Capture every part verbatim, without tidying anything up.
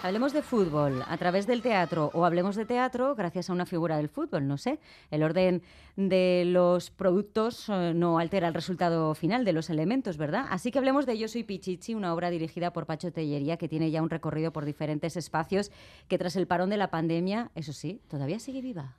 Hablemos de fútbol a través del teatro o hablemos de teatro gracias a una figura del fútbol, no sé. El orden de los productos eh, no altera el resultado final de los elementos, ¿verdad? Así que hablemos de Yo soy Pichichi, una obra dirigida por Pacho Tellería que tiene ya un recorrido por diferentes espacios que tras el parón de la pandemia, eso sí, todavía sigue viva.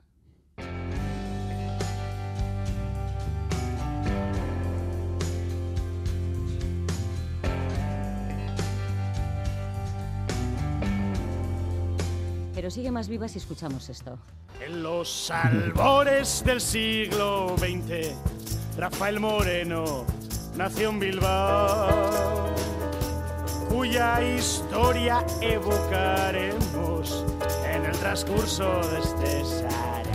Pero sigue más viva si escuchamos esto. En los albores del siglo veinte, Rafael Moreno nació en Bilbao, cuya historia evocaremos en el transcurso de este sarao.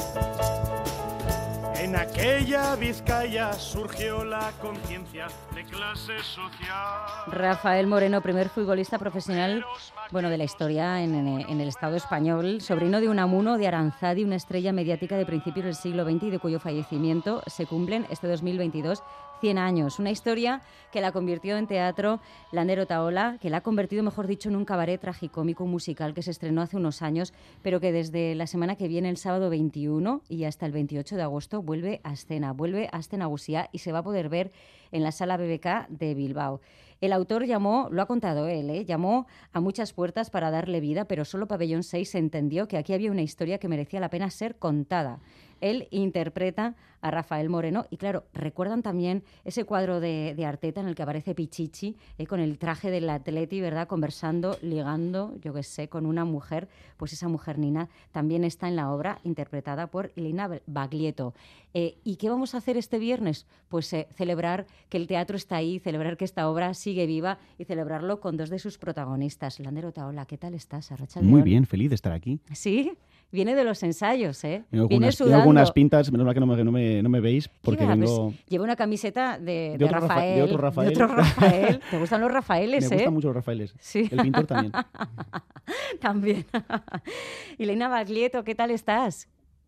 En aquella Vizcaya surgió la conciencia de clase social. Rafael Moreno, primer futbolista profesional, bueno, de la historia en, en, en el Estado español, sobrino de Unamuno de Aranzadi, una estrella mediática de principios del siglo veinte y de cuyo fallecimiento se cumplen este dos mil veintidós cien años. Una historia que la convirtió en teatro Lander Otaola, que la ha convertido, mejor dicho, en un cabaret tragicómico musical que se estrenó hace unos años, pero que desde la semana que viene, el sábado veintiuno y hasta el veintiocho de agosto, vuelve a escena, vuelve a Aste Nagusia y se va a poder ver en la Sala B B K de Bilbao. El autor llamó, lo ha contado él, ¿eh? llamó a muchas puertas para darle vida, pero solo Pabellón seis entendió que aquí había una historia que merecía la pena ser contada. Él interpreta a Rafael Moreno y, claro, recuerdan también ese cuadro de, de Arteta en el que aparece Pichichi eh, con el traje del atleti, ¿verdad?, conversando, ligando, yo qué sé, con una mujer. Pues esa mujer, Nina, también está en la obra interpretada por Elena Baglietto. Eh, ¿Y qué vamos a hacer este viernes? Pues eh, celebrar que el teatro está ahí, celebrar que esta obra sigue viva y celebrarlo con dos de sus protagonistas. Lander Otaola, ¿qué tal estás, Arratsaldeon? Muy bien, feliz de estar aquí. ¿Sí? Viene de los ensayos, ¿eh? Tengo Viene algunas, sudando. tengo algunas pintas, menos mal que no me, no me, no me veis, porque va, vengo... Pues, lleva una camiseta de, de, de, otro Rafael, de otro Rafael. De otro Rafael. ¿Te gustan los Rafaeles, Me eh? gustan mucho los Rafaeles. Sí. El pintor también. También. Elena Baglietto, ¿qué tal estás?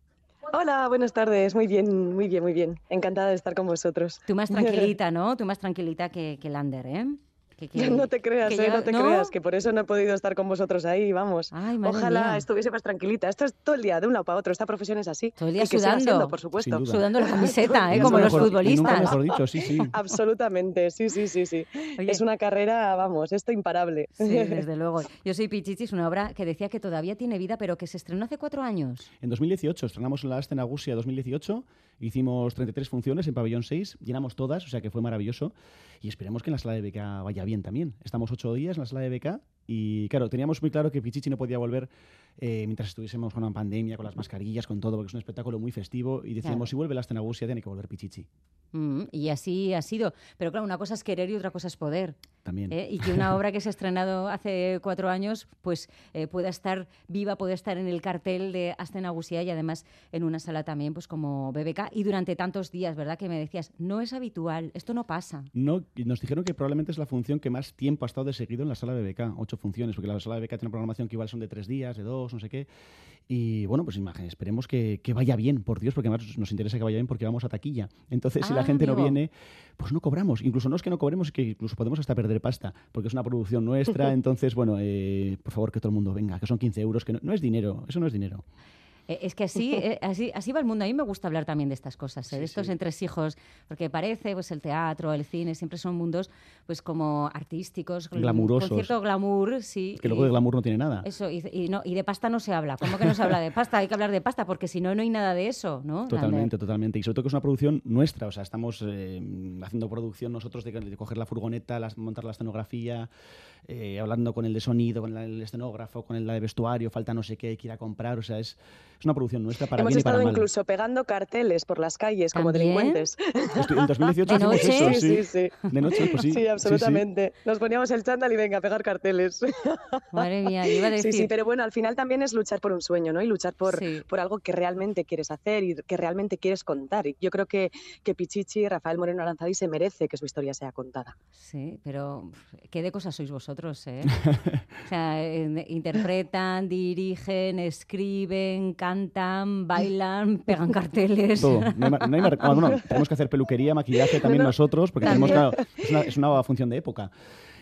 Hola, buenas tardes. Muy bien, muy bien, muy bien. Encantada de estar con vosotros. Tú más tranquilita, ¿no? Tú más tranquilita que, que Lander, ¿eh? Que, que, no te creas, que eh, ya, no te ¿no? creas, que por eso no he podido estar con vosotros ahí, vamos. Ay, madre Ojalá mía. estuviese más tranquilita. Esto es todo el día, de un lado para otro. Esta profesión es así. Todo el día y que siga sudando. siendo, por supuesto. Sin duda. Sudando la camiseta, ¿eh? Y Como nunca los mejor- y futbolistas. Nunca mejor dicho, sí, sí. Absolutamente, sí, sí, sí, sí. Oye. Es una carrera, vamos, esto imparable. Sí, desde luego. Yo soy Pichichi, es una obra que decía que todavía tiene vida, pero que se estrenó hace cuatro años. En dos mil dieciocho estrenamos en la Aste Nagusia dos mil dieciocho, hicimos treinta y tres funciones en Pabellón seis, llenamos todas, o sea que fue maravilloso, y esperemos que en la Sala de B K vaya bien también. Estamos ocho días en la Sala de B K y, claro, teníamos muy claro que Pichichi no podía volver eh, mientras estuviésemos con una pandemia, con las mascarillas, con todo, porque es un espectáculo muy festivo, y decíamos, Claro. si vuelve la Aste Nagusia tiene que volver Pichichi. Mm, y así ha sido. Pero claro, una cosa es querer y otra cosa es poder. También. ¿eh? Y que una obra que se ha estrenado hace cuatro años pues eh, pueda estar viva, pueda estar en el cartel de Aste Nagusia y además en una sala también pues como B B K y durante tantos días, ¿verdad? Que me decías, no es habitual, esto no pasa. No, y nos dijeron que probablemente es la función que más tiempo ha estado de seguido en la Sala B B K, ocho funciones, porque la Sala B B K tiene una programación que igual son de tres días, de dos, no sé qué. Y bueno, pues imagen, esperemos que, que vaya bien, por Dios, porque además nos interesa que vaya bien porque vamos a taquilla. Entonces, si Ah, la gente amigo. no viene, pues no cobramos. Incluso no es que no cobremos, es que incluso podemos hasta perder pasta, porque es una producción nuestra. Entonces, bueno, eh, por favor, que todo el mundo venga, que son quince euros, que no, no es dinero, eso no es dinero. Eh, es que así, eh, así, así va el mundo. A mí me gusta hablar también de estas cosas, ¿eh? Sí, de estos sí. entresijos, porque parece, pues el teatro, el cine, siempre son mundos pues como artísticos, gl- Glamurosos. con cierto glamour, sí. Que luego y- de glamour no tiene nada. Eso, y, y no, y de pasta no se habla. ¿Cómo que no se habla de pasta? Hay que hablar de pasta, porque si no, no hay nada de eso, ¿no? Totalmente, Lander? totalmente. Y sobre todo que es una producción nuestra, o sea, estamos eh, haciendo producción nosotros de, de coger la furgoneta, las- montar la escenografía, eh, hablando con el de sonido, con la- el escenógrafo, con el de vestuario, falta no sé qué, hay que ir a comprar, o sea, es, es una producción nuestra para Hemos bien y para estado mal. incluso pegando carteles por las calles como ¿También? delincuentes. Estoy- en dos mil dieciocho ¿De hicimos noche? eso, sí. sí, sí. De noche, pues sí. Sí, sí, absolutamente. Nos poníamos el chándal y venga a pegar carteles. Madre mía, iba a decir... Sí, sí, pero bueno, al final también es luchar por un sueño, ¿no? Y luchar por, Sí. por algo que realmente quieres hacer y que realmente quieres contar. Y yo creo que, que Pichichi, Rafael Moreno Aranzadi, se merece que su historia sea contada. Sí, pero pf, qué de cosas sois vosotros, ¿eh? O sea, eh, interpretan, dirigen, escriben, cantan, bailan, pegan carteles. Todo. No hay ma- no hay mar- ah, bueno, tenemos que hacer peluquería, maquillaje también No, no. nosotros, porque También. tenemos, claro, es una, es una función de época.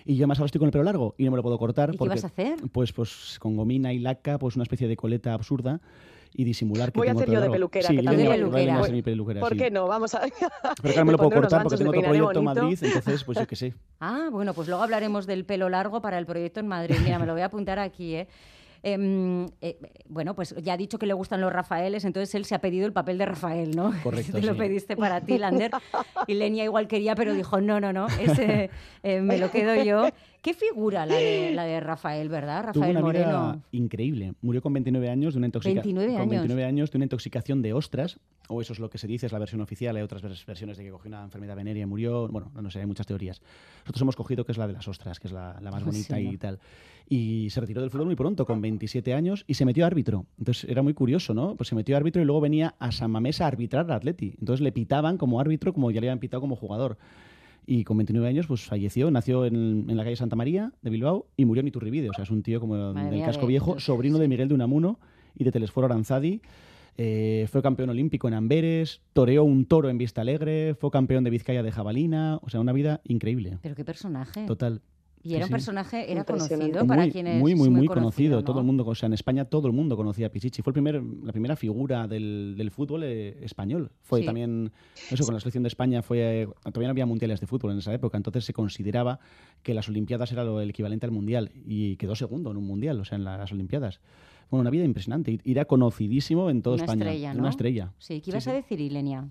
Y yo además ahora estoy con el pelo largo y no me lo puedo cortar. ¿Y porque, qué vas a hacer? Pues, pues con gomina y laca, pues una especie de coleta absurda y disimular que Voy a tengo hacer el pelo yo de largo. peluquera, Sí, que Ilenia, también Ilenia peluquera. va a ser mi peluquera, ¿Por sí. qué no? Vamos a... Pero claro, me lo puedo pondré unos cortar porque ganchos, tengo me otro peinaré proyecto en bonito. Madrid, entonces pues yo qué sé. Ah, bueno, pues luego hablaremos del pelo largo para el proyecto en Madrid. Mira, me lo voy a apuntar aquí, ¿eh? Eh, eh, bueno, pues ya ha dicho que le gustan los Rafaeles, entonces él se ha pedido el papel de Rafael, ¿no? Correcto, Te lo sí. pediste para ti, Lander. Y Lenia igual quería, pero dijo, no, no, no, ese eh, me lo quedo yo. Qué figura la de, la de Rafael, ¿verdad? Tuvo Rafael una vida Moreno. increíble. Murió con veintinueve años de una intoxicación. veintinueve Con años. veintinueve años de una intoxicación de ostras, o eso es lo que se dice, es la versión oficial. Hay otras vers- versiones de que cogió una enfermedad venérea y murió. Bueno, no sé, hay muchas teorías. Nosotros hemos cogido que es la de las ostras, que es la, la más bonita Sí, y ¿no? tal. Y se retiró del fútbol muy pronto, con veintisiete años, y se metió a árbitro. Entonces era muy curioso, ¿no? Pues se metió a árbitro y luego venía a San Mamés a arbitrar al Atleti. Entonces le pitaban como árbitro, como ya le habían pitado como jugador. Y con veintinueve años pues falleció, nació en, en la calle Santa María de Bilbao y murió en Iturbide. O sea, es un tío como Madre del mía, casco de- viejo, sobrino de Miguel de Unamuno y de Telesforo Aranzadi. Eh, fue campeón olímpico en Amberes, toreó un toro en Vista Alegre, fue campeón de Vizcaya de jabalina. O sea, una vida increíble. Pero qué personaje. Total. Y era Sí, un sí. personaje, era Impresionante. conocido para Muy, quienes... muy, muy, muy conocido, conocido. ¿no? Todo el mundo, o sea, en España todo el mundo conocía a Pichichi. Fue el primer, la primera figura del, del fútbol eh, español. Fue Sí. también, eso, con la selección de España fue, eh, todavía no había mundiales de fútbol en esa época, entonces se consideraba que las Olimpiadas era lo, el equivalente al mundial y quedó segundo en un mundial, o sea, en la- las Olimpiadas. Bueno, una vida impresionante y y era conocidísimo en toda Una España. estrella, ¿no? Una estrella. Sí, ¿qué Sí, ibas sí. a decir, Ilenia?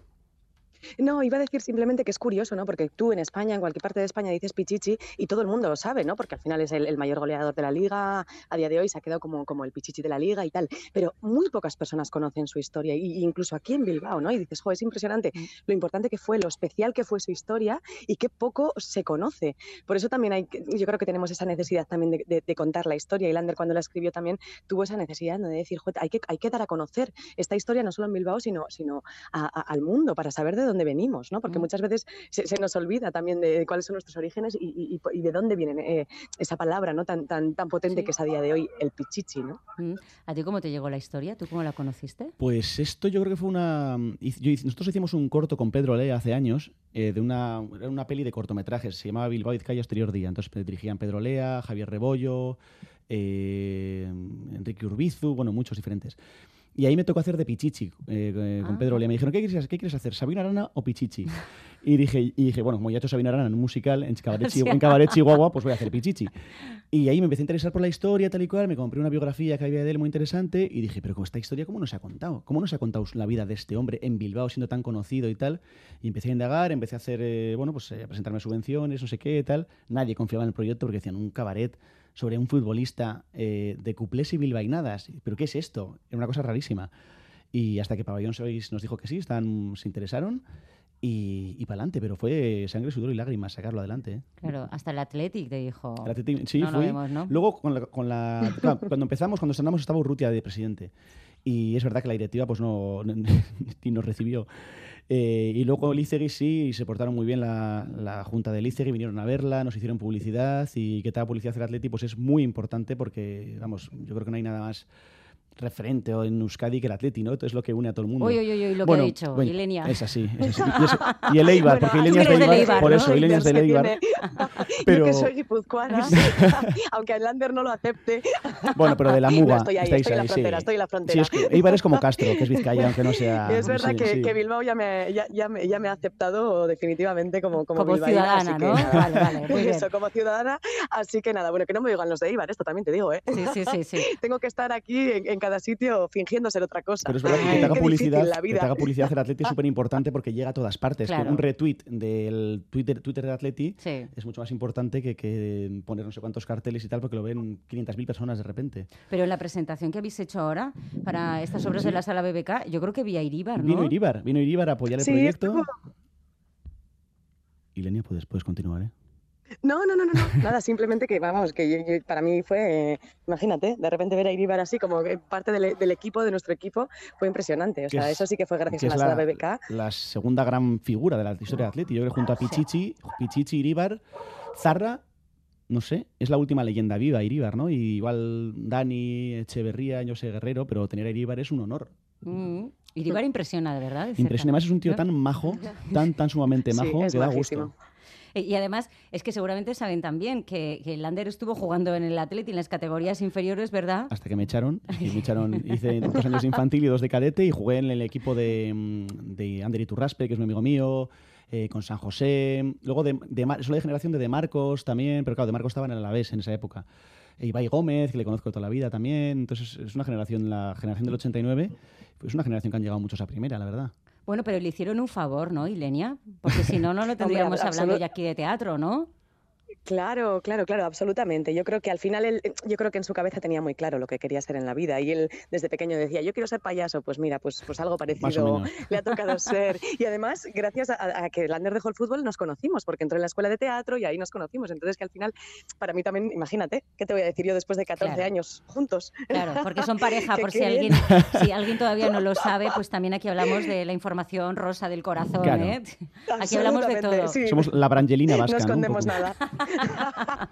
No, iba a decir simplemente que es curioso, ¿no? Porque tú en España, en cualquier parte de España, dices Pichichi y todo el mundo lo sabe, ¿no? Porque al final es el, el mayor goleador de la liga, a día de hoy se ha quedado como, como el Pichichi de la liga y tal. Pero muy pocas personas conocen su historia, y, y incluso aquí en Bilbao, ¿no? Y dices, jo, es impresionante Mm. lo importante que fue, lo especial que fue su historia y qué poco se conoce. Por eso también hay, que- yo creo que tenemos esa necesidad también de, de- de contar la historia. Y Lander, cuando la escribió, también tuvo esa necesidad, ¿no? De decir, jo, hay que, hay que dar a conocer esta historia no solo en Bilbao, sino, sino a- a- al mundo, para saber de dónde venimos, ¿no? Porque Mm. muchas veces se, se nos olvida también de cuáles son nuestros orígenes y, y- y- y de dónde viene eh, esa palabra, ¿no? Tan, tan, tan potente Sí. que es a día de hoy, el pichichi, ¿no? Mm. ¿A ti cómo te llegó la historia? ¿Tú cómo la conociste? Pues esto yo creo que fue una... hiz- yo hice- nosotros hicimos un corto con Pedro Lea hace años, eh, de una, era una peli de cortometrajes, se llamaba Bilbao Vizcaya Exterior Día. Entonces eh, dirigían Pedro Lea, Javier Rebollo, eh, Enrique Urbizu, bueno, muchos diferentes. Y ahí me tocó hacer de Pichichi eh, eh, con Ah. Pedro Lea. Me dijeron, ¿qué quieres, ¿qué quieres hacer? ¿Sabina Arana o Pichichi? Y dije, y dije, bueno, como ya he hecho Sabina Arana en un musical en Cabaret, Sí. Chi- en Cabaret Chihuahua, pues voy a hacer Pichichi. Y ahí me empecé a interesar por la historia, tal y cual. Me compré una biografía que había de él muy interesante y dije, pero con esta historia, ¿cómo no se ha contado? ¿Cómo no se ha contado la vida de este hombre en Bilbao siendo tan conocido y tal? Y empecé a indagar, empecé a hacer, eh, bueno, pues eh, a presentarme subvenciones, no sé qué, tal. Nadie confiaba en el proyecto porque decían un cabaret sobre un futbolista eh, de cuplés y bilbainadas. ¿Pero qué es esto? Era una cosa rarísima. Y hasta que Pabellón seis nos dijo que sí, están, se interesaron y, y para adelante. Pero fue sangre, sudor y lágrimas sacarlo adelante. ¿eh? Claro, hasta el Athletic te dijo... El Atleti- sí, no lo fui. vemos, ¿no? Luego, con la, con la- claro, cuando empezamos, cuando estrenamos, estaba Urrutia de presidente. Y es verdad que la directiva pues no, ni nos recibió. Eh, y luego Lícegui sí, y se portaron muy bien la, la junta de Lícegui, vinieron a verla, nos hicieron publicidad. Y que tal publicidad el Atleti pues es muy importante porque, vamos, yo creo que no hay nada más referente o en Euskadi que el Atleti, ¿no? Esto es lo que une a todo el mundo. Uy, uy, uy, uy, lo Bueno, que ha dicho, bueno, Ilenia. Es así, es así. Y, es- y el Eibar, Bueno, porque tú Ilenia es eres de del Eibar, Eibar, por ¿no? eso, Ilenia es del Que Eibar. tiene- Pero- Yo que soy guipuzcoana, aunque el Lander no lo acepte. Bueno, pero de la No, Muga. estoy ahí, estáis estoy en la ahí, sí. frontera, estoy en la frontera. Sí, es que Eibar es como Castro, que es Vizcaya, aunque no sea... Es verdad sí, que, sí. que Bilbao ya me, ya, ya me, ya me ha aceptado definitivamente como, como, Como bilbaína, ciudadana, así que ¿no? nada. Vale, vale, muy bien. Eso, como ciudadana. Así que nada, bueno, que no me digan los de Eibar, esto también te digo, ¿eh? Sí, sí, sí, sí. Tengo que estar aquí en, en cada sitio fingiendo ser otra cosa. Pero es verdad que, Ay, que te haga qué difícil publicidad, la que vida. te haga publicidad el Atleti es súper importante porque llega a todas partes. Que Claro. un retweet del Twitter, Twitter de Atleti Sí. es mucho más importante que, que poner no sé cuántos carteles y tal porque lo ven quinientas mil personas de repente. Pero en la presentación que habéis hecho ahora para estas obras de la Sala B B K, yo creo que vi a Iríbar, ¿no? Vino Iríbar, vino Iríbar a apoyar el Sí, proyecto. estuvo- Ilenia, puedes, puedes continuar, ¿eh? No, no, no, no, no, nada, simplemente que, vamos, que yo- yo- para mí fue, eh, imagínate, de repente ver a Iríbar así como que parte del, del equipo, de nuestro equipo, fue impresionante. O Que sea, es- eso sí que fue gracias que a es la sala la, B B K. la segunda gran figura de la historia de Atleti. Yo creo que junto a Pichichi, Pichichi, Iríbar, Zarra, no sé, es la última leyenda viva, Iríbar, ¿no? Y igual Dani, Echeverría, José Guerrero, pero tener a Iríbar es un honor. Mm. Iríbar impresiona, de verdad. de cerca. Impresiona. Además es un tío ¿No? tan majo, tan, tan sumamente Sí, majo, es que da majísimo. gusto. Y además, es que seguramente saben también que, que Lander estuvo jugando en el Atleti en las categorías inferiores, ¿verdad? Hasta que me echaron. Y me echaron, hice dos años de infantil y dos de cadete y jugué en el equipo de, de Ander Iturraspe, que es un amigo mío, eh, con San José. Luego, de, de, soy de generación de De Marcos también, pero claro, De Marcos estaba en el Alavés en esa época. E Ibai Gómez, que le conozco toda la vida también. Entonces, es una generación, la generación del ochenta y nueve, es una generación que han llegado muchos a primera, la verdad. Bueno, pero le hicieron un favor, ¿no, Ilenia? Porque si no, no lo tendríamos Hombre, hablando absolut- ya aquí de teatro, ¿no? Claro, claro, claro, absolutamente. Yo creo que al final él, yo creo que en su cabeza tenía muy claro lo que quería ser en la vida y él desde pequeño decía, yo quiero ser payaso, pues mira, pues, pues algo Más o parecido menos. le ha tocado ser. Y además, gracias a, a que Lander dejó el fútbol, nos conocimos, porque entró en la escuela de teatro y ahí nos conocimos. Entonces, que al final, para mí también, imagínate, ¿qué te voy a decir yo después de catorce Claro. años juntos? Claro, porque son pareja, Que por qué si bien. alguien, si alguien todavía no lo sabe, pues también aquí hablamos de la información rosa del corazón, Claro. ¿eh? Aquí hablamos de Absolutamente, todo. sí. Somos la Brangelina vasca, No ¿no? Un escondemos poco. nada.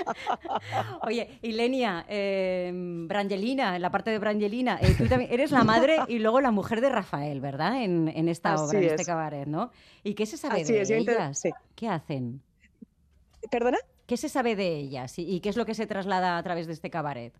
Oye, Ilenia, eh, Brangelina, en la parte de Brangelina, eh, tú también eres la madre y luego la mujer de Rafael, ¿verdad? En, en esta Así obra, en este es. cabaret, ¿no? ¿Y qué se sabe Así de es, yo inter- ellas? sí. ¿Qué hacen? ¿Perdona? ¿Qué se sabe de ellas y, y qué es lo que se traslada a través de este cabaret?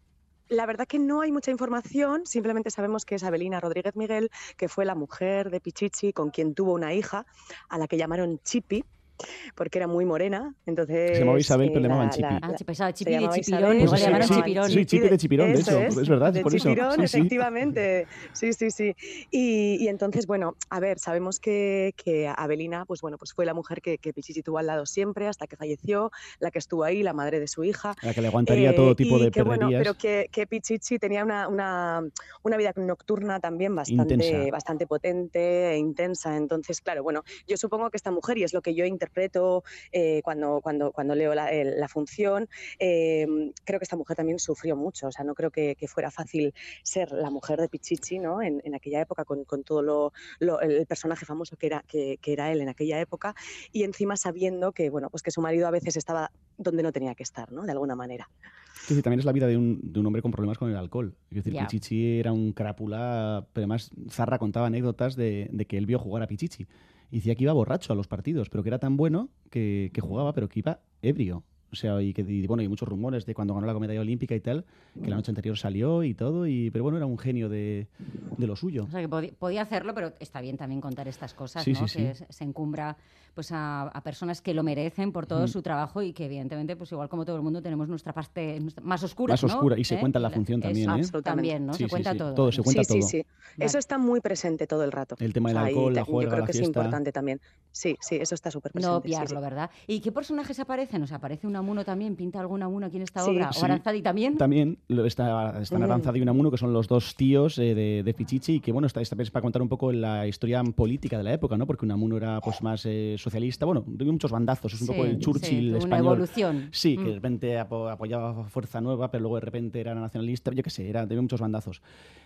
La verdad que no hay mucha información, simplemente sabemos que es Abelina Rodríguez Miguel, que fue la mujer de Pichichi, con quien tuvo una hija, a la que llamaron Chipi, porque era muy morena. Entonces, Se llamaba Isabel, pero le eh, llamaban la- Chipi. la- Ah, la- sí, pensaba se Chipi de llamaba Chipirón, Isabel, igual Pues le sí, llamaron sí, Chipirón. sí, Chipi de Chipirón, de eso hecho, es verdad, es de por eso. Chipirón, Sí, sí. efectivamente. Sí, sí, sí. Y, y entonces, bueno, a ver, sabemos que, que Abelina, pues bueno, pues fue la mujer que, que Pichichi tuvo al lado siempre hasta que falleció, la que estuvo ahí, la madre de su hija. La que le aguantaría Eh, todo tipo y de que, bueno, perrerías. pero que, que Pichichi tenía una, una, una vida nocturna también bastante, Intensa. bastante potente e intensa. Entonces, claro, bueno, yo supongo que esta mujer, y es lo que yo interpreto eh, cuando, cuando, cuando leo la, el- la función, eh, creo que esta mujer también sufrió mucho. O sea, no creo que, que fuera fácil ser la mujer de Pichichi, ¿no? En, en aquella época, con, con todo lo, lo- el personaje famoso que era, que, que era él en aquella época, y encima sabiendo que, bueno, pues que su marido a veces estaba donde no tenía que estar, ¿no? De alguna manera. Es decir, también es la vida de un, de un hombre con problemas con el alcohol. Es decir, Ya. Pichichi era un crápula, pero además Zarra contaba anécdotas de, de que él vio jugar a Pichichi. Y decía que iba borracho a los partidos, pero que era tan bueno que, que jugaba, pero que iba ebrio. O sea, y que y, bueno, hay muchos rumores de cuando ganó la medalla olímpica y tal, que la noche anterior salió y todo, y pero bueno, era un genio de, de lo suyo. O sea, que podi- podía hacerlo, pero está bien también contar estas cosas, Sí, ¿no? sí, que sí. se- se encumbra pues a, a personas que lo merecen por todo Ujú. su trabajo y que evidentemente, pues igual como todo el mundo, tenemos nuestra parte nuestra- más oscura, Más ¿no? oscura, y se ¿Eh? cuenta en la función Eso, también, ¿eh? Absolutamente. También, ¿no? Sí, se sí, cuenta sí. todo. Todo se cuenta sí, sí, todo. sí. Vale. Eso está muy presente todo el rato. El tema del O sea, y alcohol, te- la juerga, Yo creo la que es fiesta. importante también. Sí, sí, eso está súper No presente. sí, obviarlo, sí. ¿verdad? ¿Y qué personajes aparecen? ¿Nos aparece Unamuno también? ¿Pinta algún Unamuno aquí en esta Sí. obra? Sí. ¿O Aranzadi también? También lo- está, están Mm. Aranzadi y Unamuno, que son los dos tíos eh, de, de Pichichi, y que bueno, esta, esta vez para contar un poco la historia política de la época, ¿no? Porque Unamuno era pues más eh, socialista, bueno, dio muchos bandazos, es un Sí, poco el Churchill sí, una español. evolución. Sí, que Mm. de repente apo- apoyaba a Fuerza Nueva, pero luego de repente era nacionalista, yo qué sé, era, dio muchos bandazos.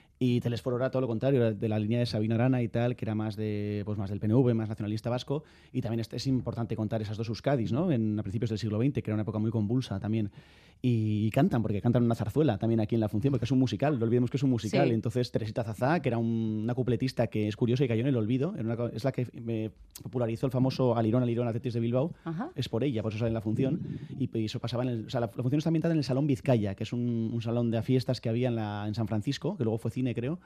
Y Telesforo era todo lo contrario, era de la línea de Sabino Arana y tal, que era más de pues más del P N V, más nacionalista vasco. Y también es, es importante contar esas dos Euskadis, ¿no? En, a principios del siglo veinte, que era una época muy convulsa también. Y, y cantan, porque cantan una zarzuela también aquí en la función, porque es un musical, no olvidemos que es un musical. Sí. Entonces Teresita Zazá, que era un- una cupletista que es curiosa y cayó en el olvido, era una co- es la que me popularizó el famoso Alirón, Alirón, Athletic de Bilbao. Ajá. Es por ella, por eso sale en la función. Y, y eso pasaba en el. O sea, la, la función está ambientada en el Salón Vizcaya, que es un, un salón de fiestas que había en, la, en San Francisco, que luego fue cine, creo.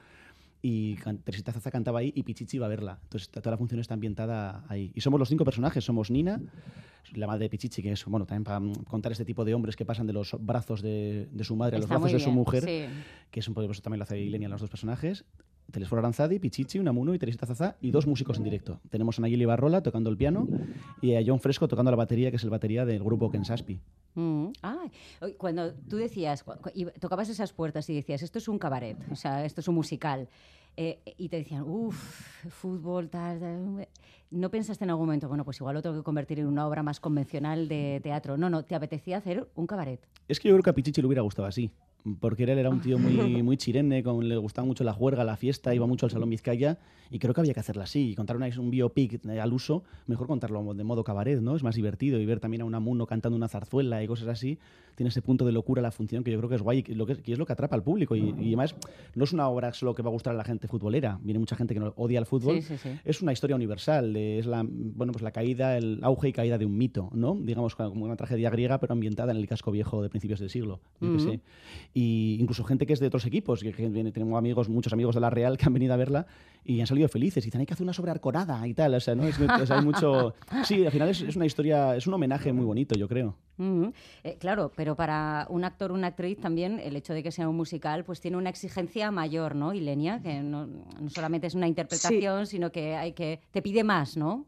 Y can- Teresita Zaza cantaba ahí y Pichichi iba a verla. Entonces, toda la función está ambientada ahí. Y somos los cinco personajes. Somos Nina, la madre de Pichichi, que es, bueno, también para mm, contar este tipo de hombres que pasan de los brazos de, de su madre a los Está brazos muy de su bien, mujer, sí. que es un poco, eso también lo hace Ilenia, los dos personajes. Telesforo Aranzadi, Pichichi, Unamuno y Teresita Zaza, y dos músicos en directo. Tenemos a Nayeli Barrola tocando el piano y a John Fresco tocando la batería, que es el batería del grupo Kensaspi. Mm. Ah, oye, cuando tú decías, cu- cu- y tocabas esas puertas y decías, esto es un cabaret, o sea, esto es un musical, eh, y te decían, uff, fútbol, tal, tal, ¿no pensaste en algún momento, bueno, pues igual lo tengo que convertir en una obra más convencional de teatro? No, no, te apetecía hacer un cabaret. Es que yo creo que a Pichichi le hubiera gustado así, porque él era un tío muy, muy chirene, con, le gustaba mucho la juerga, la fiesta, iba mucho al Salón Vizcaya, y creo que había que hacerla así. Y contar una, un biopic eh, al uso, mejor contarlo de modo cabaret, ¿no? Es más divertido, y ver también a Unamuno cantando una zarzuela y cosas así, tiene ese punto de locura la función que yo creo que es guay, y que, lo que, que es lo que atrapa al público. Y, y además, no es una obra solo que va a gustar a la gente futbolera, viene mucha gente que no odia el fútbol, Sí, sí, sí. es una historia universal de, eh, es la, bueno, pues la caída, el auge y caída de un mito, ¿no? Digamos como una tragedia griega, pero ambientada en el casco viejo de principios del siglo. Yo Uh-huh. qué sé. Y incluso gente que es de otros equipos, que, que viene, tenemos amigos, muchos amigos de la Real que han venido a verla y han salido felices. Y dicen, hay que hacer una sobre Arconada y tal. O sea, ¿no? Es, o sea, hay mucho... Sí, al final es, es una historia, es un homenaje muy bonito, yo creo. Uh-huh. Eh, claro, pero para un actor o una actriz también el hecho de que sea un musical pues tiene una exigencia mayor, ¿no, Ilenia? Que no, no solamente es una interpretación, sí, sino que hay que te pide más, ¿no?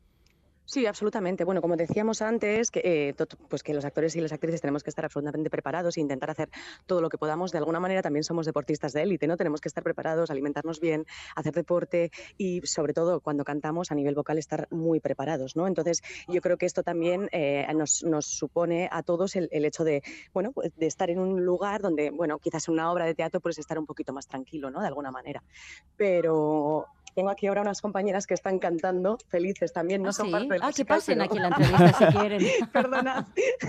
Sí, absolutamente. Bueno, como decíamos antes, que, eh, to- pues que los actores y las actrices tenemos que estar absolutamente preparados e intentar hacer todo lo que podamos. De alguna manera también somos deportistas de élite, ¿no? Tenemos que estar preparados, alimentarnos bien, hacer deporte y sobre todo cuando cantamos a nivel vocal estar muy preparados, ¿no? Entonces yo creo que esto también eh, nos, nos supone a todos el, el hecho de, bueno, pues de estar en un lugar donde, bueno, quizás en una obra de teatro puedes estar un poquito más tranquilo, ¿no? De alguna manera. Pero tengo aquí ahora unas compañeras que están cantando, felices también, no Ah, son sí. parte del Ah, que musical, pasen pero- aquí en la entrevista si quieren. Perdonad.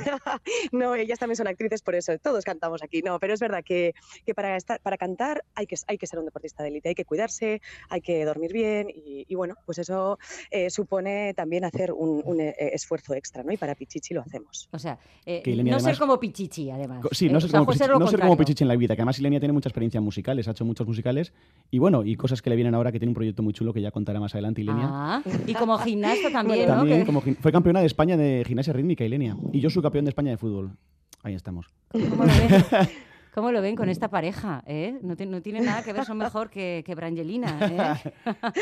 No, ellas también son actrices, por eso todos cantamos aquí. No, pero es verdad que, que para, estar, para cantar hay que, hay que ser un deportista de élite, hay que cuidarse, hay que dormir bien y, y bueno, pues eso eh, supone también hacer un, un, eh, esfuerzo extra, ¿no? Y para Pichichi lo hacemos. O sea, eh, Que Ilenia, no además- ser como Pichichi, además. Co- Sí, eh, no o ser, sea, como, pues Pichichi, ser lo no ser como contrario. Pichichi en la vida, que además Ilenia tiene mucha experiencia en musicales, ha hecho muchos musicales y bueno, y cosas que le vienen ahora, que tiene un proyecto muy chulo que ya contará más adelante Ilenia. Ah, y como gimnasta también, ¿no? También Que- como gim- fue campeona de España de gimnasia rítmica, Ilenia. Y yo soy campeón de España de fútbol. Ahí estamos. ¿Cómo lo ven? ¿Cómo lo ven con esta pareja? ¿eh? No, ti- no tiene nada que ver, son mejor que, que Brangelina. ¿eh?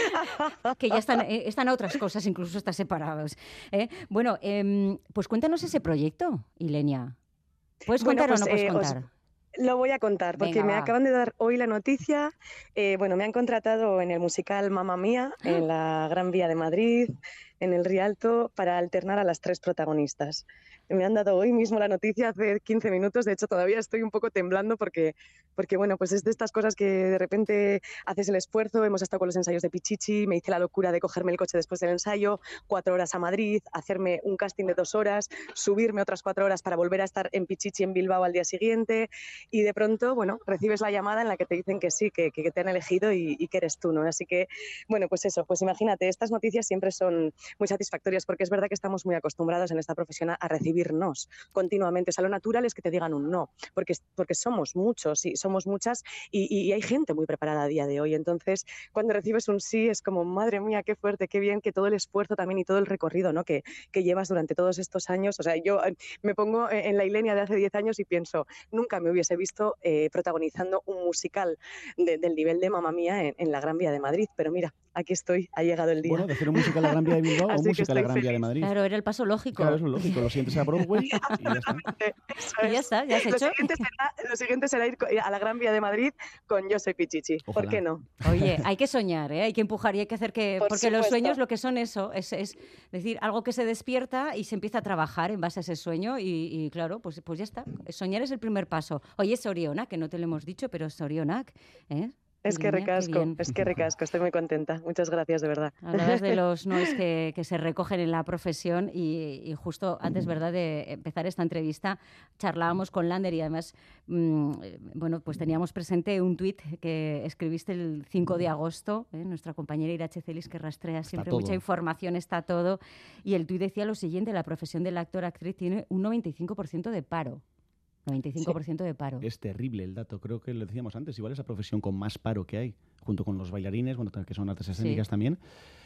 Que ya están, eh, están a otras cosas, incluso están separados. ¿eh? Bueno, em, pues cuéntanos ese proyecto, Ilenia. ¿Puedes Bueno, contar pues, o no puedes eh, os- contar? Lo voy a contar porque Venga, me va. acaban de dar hoy la noticia. Eh, bueno, me han contratado en el musical Mamma Mía, en la Gran Vía de Madrid, en el Rialto, para alternar a las tres protagonistas. Me han dado hoy mismo la noticia hace quince minutos. De hecho, todavía estoy un poco temblando porque, porque bueno, pues es de estas cosas que de repente haces el esfuerzo. Hemos estado con los ensayos de Pichichi, me hice la locura de cogerme el coche después del ensayo, cuatro horas a Madrid, hacerme un casting de dos horas, subirme otras cuatro horas para volver a estar en Pichichi en Bilbao al día siguiente. Y de pronto, bueno, recibes la llamada en la que te dicen que sí, que, que te han elegido y, y que eres tú, ¿no? Así que, bueno, pues eso, pues imagínate, estas noticias siempre son muy satisfactorias porque es verdad que estamos muy acostumbrados en esta profesión a, a recibir nos continuamente. O sea, lo natural es que te digan un no, porque, porque somos muchos y somos muchas y, y, y hay gente muy preparada a día de hoy. Entonces, cuando recibes un sí, es como, madre mía, qué fuerte, qué bien, que todo el esfuerzo también y todo el recorrido, ¿no? que, que llevas durante todos estos años. O sea, yo eh, me pongo en la Ilenia de hace diez años y pienso, nunca me hubiese visto eh, protagonizando un musical de, del nivel de Mamma Mía en, en la Gran Vía de Madrid, pero mira, aquí estoy, ha llegado el día. Bueno, de hacer un musical a la Gran Vía de Bilbao o un Así que musical a la estoy Gran Vía de feliz. Madrid. Claro, era el paso lógico. Claro, eso es lógico. Lo sientes a Broadway y ya está. Eso Y ya es. está, ya has Lo hecho. siguiente, será, lo siguiente será ir co- a la Gran Vía de Madrid con Yo soy Pichichi. ¿Por Ojalá. qué no? Oye, hay que soñar, ¿eh? Hay que empujar y hay que hacer que... Por porque los supuesto. sueños lo que son eso, es, es decir, algo que se despierta y se empieza a trabajar en base a ese sueño y, y claro, pues, pues ya está. Soñar es el primer paso. Oye, Sorionak, que no te lo hemos dicho, pero Sorionak, ¿eh? Es que Ilenia, qué recasco, bien. es que recasco, estoy muy contenta. Muchas gracias, de verdad. Hablabas de los noes que, que se recogen en la profesión y, y justo antes, ¿verdad?, de empezar esta entrevista charlábamos con Lander y además, mmm, bueno, pues teníamos presente un tuit que escribiste el cinco de agosto, ¿eh? Nuestra compañera Irache Celis, que rastrea siempre todo. mucha información, está todo, y el tuit decía lo siguiente: la profesión del actor-actriz tiene un noventa y cinco por ciento de paro. noventa y cinco por ciento de paro. Es terrible el dato. Creo que lo decíamos antes. Igual es la profesión con más paro que hay, junto con los bailarines, bueno, que son artes escénicas Sí. también.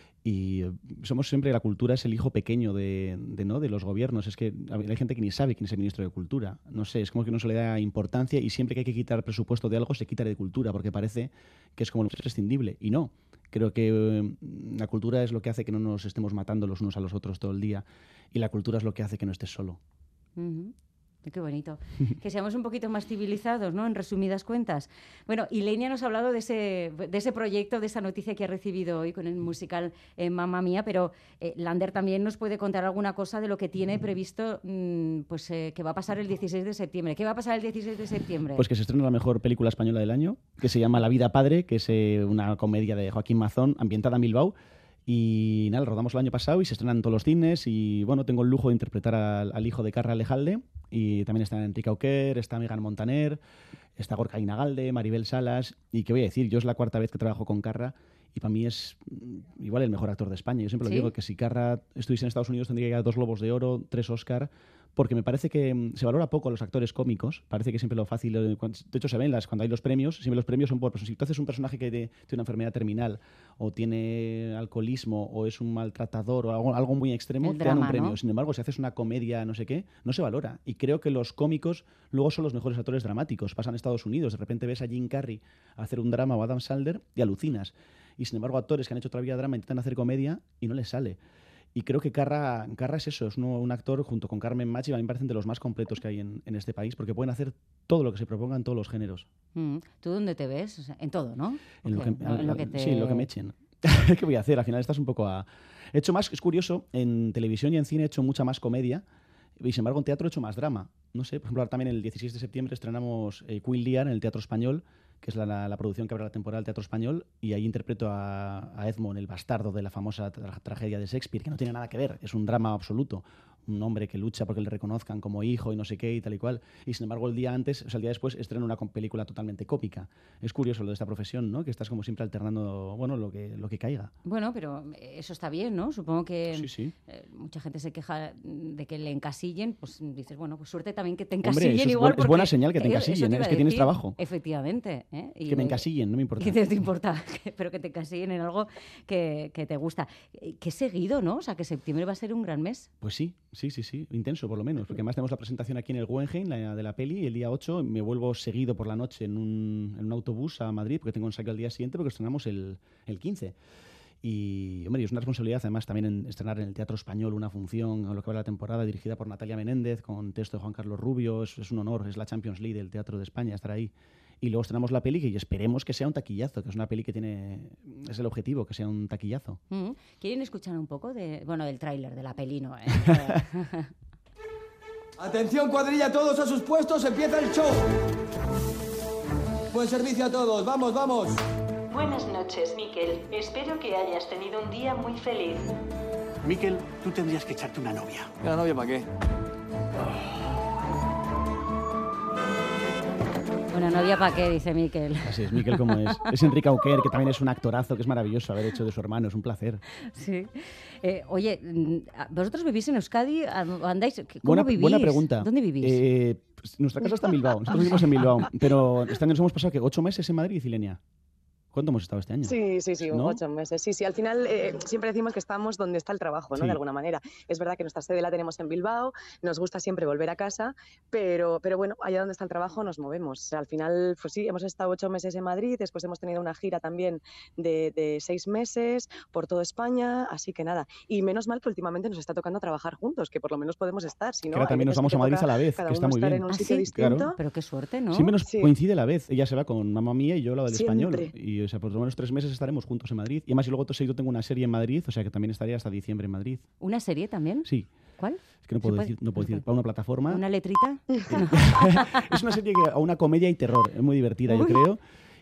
Y eh, somos siempre, la cultura es el hijo pequeño de, de, ¿no? de los gobiernos. Es que a ver, hay gente que ni sabe quién es el ministro de Cultura. No sé, es como que no se le da importancia y siempre que hay que quitar presupuesto de algo se quita de cultura porque parece que es como lo prescindible. Y no. Creo que eh, la cultura es lo que hace que no nos estemos matando los unos a los otros todo el día y la cultura es lo que hace que no estés solo. Uh-huh. Qué bonito. Que seamos un poquito más civilizados, ¿no? En resumidas cuentas. Bueno, Ilenia nos ha hablado de ese, de ese proyecto, de esa noticia que ha recibido hoy con el musical eh, Mamma Mía, pero eh, Lander también nos puede contar alguna cosa de lo que tiene previsto, mmm, pues eh, que va a pasar el dieciséis de septiembre. ¿Qué va a pasar el dieciséis de septiembre? Pues que se estrena la mejor película española del año, que se llama La vida padre, que es eh, una comedia de Joaquín Mazón ambientada en Bilbao. Y nada, lo rodamos el año pasado y se estrenan en todos los cines y bueno, tengo el lujo de interpretar al, al hijo de Carra Alejalde y también está Enrique Auquer, está Megan Montaner, está Gorka Inagalde, Maribel Salas y qué voy a decir, yo es la cuarta vez que trabajo con Carra y para mí es igual el mejor actor de España. Yo siempre lo ¿Sí? digo, que si Carra estuviese en Estados Unidos tendría que ganar dos Globos de Oro, tres Oscar, porque me parece que se valora poco a los actores cómicos. Parece que siempre lo fácil, de hecho se ven las, cuando hay los premios, siempre los premios son por, pues, si tú haces un personaje que tiene una enfermedad terminal o tiene alcoholismo o es un maltratador o algo, algo muy extremo, El te dan un drama, premio. ¿no? Sin embargo, si haces una comedia, no sé qué, no se valora. Y creo que los cómicos luego son los mejores actores dramáticos. Pasan a Estados Unidos, de repente ves a Jim Carrey hacer un drama o a Adam Sandler y alucinas. Y sin embargo, actores que han hecho otra vida drama intentan hacer comedia y no les sale. Y creo que Carra, Carra es eso, es un, un actor junto con Carmen Machi, a mí me parecen de los más completos que hay en, en este país, porque pueden hacer todo lo que se proponga en todos los géneros. Mm. ¿Tú dónde te ves? O sea, en todo, ¿no? En lo, Okay. que, En lo que te... Sí, en lo que me echen. ¿Qué voy a hacer? Al final estás un poco a... He hecho más, es curioso, en televisión y en cine he hecho mucha más comedia, y sin embargo en teatro he hecho más drama. No sé, por ejemplo, ahora también el dieciséis de septiembre estrenamos eh, Queen Lear en el Teatro Español, que es la, la, la producción que abre la temporada del Teatro Español, y ahí interpreto a, a Edmond, el bastardo de la famosa tra tragedia de Shakespeare, que no tiene nada que ver, es un drama absoluto. Un hombre que lucha porque le reconozcan como hijo y no sé qué y tal y cual. Y sin embargo, el día antes, o sea, el día después, estrena una película totalmente cómica. Es curioso lo de esta profesión, ¿no? Que estás como siempre alternando, bueno, lo que, lo que caiga. Bueno, pero eso está bien, ¿no? Supongo que sí, sí. Eh, mucha gente se queja de que le encasillen, pues dices, bueno, pues suerte también que te Hombre, encasillen eso es igual. Bu es buena señal que te encasillen, te ¿eh? Es que tienes decir, trabajo. Efectivamente. ¿eh? Y que me encasillen, no me importa. Que te, te importa, pero que te encasillen en algo que, que te gusta. Qué seguido, ¿no? O sea, que septiembre va a ser un gran mes. Pues sí, sí, sí, sí. Intenso, por lo menos. Porque además tenemos la presentación aquí en el Guggenheim, la de la peli, y el día ocho me vuelvo seguido por la noche en un, en un autobús a Madrid, porque tengo ensayo al día siguiente, porque estrenamos el, el quince. Y, hombre, es una responsabilidad además también en estrenar en el Teatro Español una función, a lo que va la temporada, dirigida por Natalia Menéndez, con texto de Juan Carlos Rubio. Es, es un honor, es la Champions League del Teatro de España estar ahí. Y luego estrenamos la peli y esperemos que sea un taquillazo, que es una peli que tiene... Es el objetivo, que sea un taquillazo. Mm. ¿Quieren escuchar un poco de, bueno, del tráiler, de la peli, no? ¿eh? Atención, cuadrilla, todos a sus puestos, empieza el show. Buen servicio a todos, vamos, vamos. Buenas noches, Miquel. Espero que hayas tenido un día muy feliz. Miquel, tú tendrías que echarte una novia. ¿Una novia para qué? Una novia para qué, dice Miquel. Así es, Miquel como es. Es Enrique Auquer, que también es un actorazo, que es maravilloso haber hecho de su hermano, es un placer. Sí. Eh, oye, ¿vosotros vivís en Euskadi? ¿Andáis? ¿Cómo buena, vivís? Buena pregunta. ¿Dónde vivís? Eh, pues nuestra casa está en Bilbao, nosotros vivimos en Bilbao, pero este año nos hemos pasado que ocho meses en Madrid, Ilenia. ¿Cuánto hemos estado este año? Sí, sí, sí, ¿No? ocho meses. Sí, sí, al final eh, siempre decimos que estamos donde está el trabajo, ¿no? Sí. De alguna manera. Es verdad que nuestra sede la tenemos en Bilbao, nos gusta siempre volver a casa, pero, pero bueno, allá donde está el trabajo nos movemos. O sea, al final, pues sí, hemos estado ocho meses en Madrid, después hemos tenido una gira también de, de seis meses por toda España, así que nada. Y menos mal que últimamente nos está tocando trabajar juntos, que por lo menos podemos estar, si no... Claro, también nos vamos a Madrid a la vez, que está muy bien. En un ¿Ah, sitio sí? distinto. Claro. Pero qué suerte, ¿no? Siempre nos Sí. coincide a la vez. Ella se va con Mamma Mía y yo la del Siempre. español. Y o sea, por lo menos tres meses estaremos juntos en Madrid. Y además, yo luego seguido tengo una serie en Madrid, o sea que también estaré hasta diciembre en Madrid. ¿Una serie también? Sí. ¿Cuál? Es que no ¿Se puedo puede? decir, no puedo No se decir. puede. Para una plataforma. ¿Una letrita? Es una serie que a una comedia y terror. Es muy divertida, yo Uy. creo.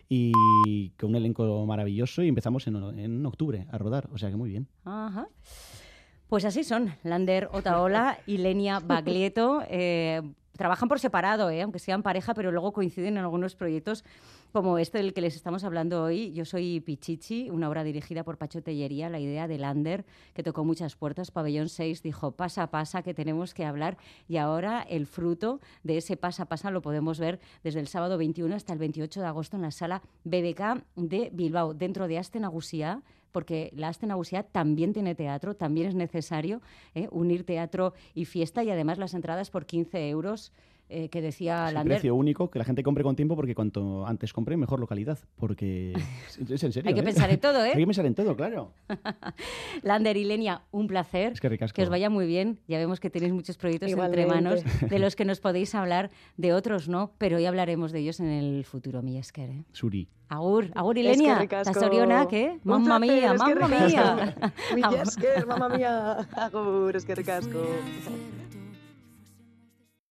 Y con un elenco maravilloso. Y empezamos en, en octubre a rodar. O sea que muy bien. Ajá. Pues así son, Lander Otaola y Lenia Baglietto. Eh, trabajan por separado, eh, aunque sean pareja, pero luego coinciden en algunos proyectos como este del que les estamos hablando hoy. Yo soy Pichichi, una obra dirigida por Pacho Tellería, la idea de Lander, que tocó muchas puertas. Pabellón seis dijo, pasa, pasa, que tenemos que hablar. Y ahora el fruto de ese pasa, pasa lo podemos ver desde el sábado veintiuno hasta el veintiocho de agosto en la sala B B K de Bilbao, dentro de Aste Nagusia, porque la Aste Nagusia también tiene teatro, también es necesario eh, unir teatro y fiesta, y además las entradas por quince euros, eh, que decía Es un Lander. precio único, que la gente compre con tiempo, porque cuanto antes compre, mejor localidad. Porque es, es en serio. Hay que ¿eh? pensar en todo, ¿eh? Hay que pensar en todo, claro. Lander y Lenia, un placer. Es que ricasco. Que os vaya muy bien. Ya vemos que tenéis muchos proyectos entre Igualmente. manos, de los que nos podéis hablar, de otros no, pero hoy hablaremos de ellos en el futuro, mi esker, ¿eh? Suri. Agur, agur y Es que Lenia, ricasco. Tasoriona, ¿qué? Un Mamma placer, mía, es que mamma ricasco. mía. Mi Agur. esker, mamma mía. Agur, es que ricasco.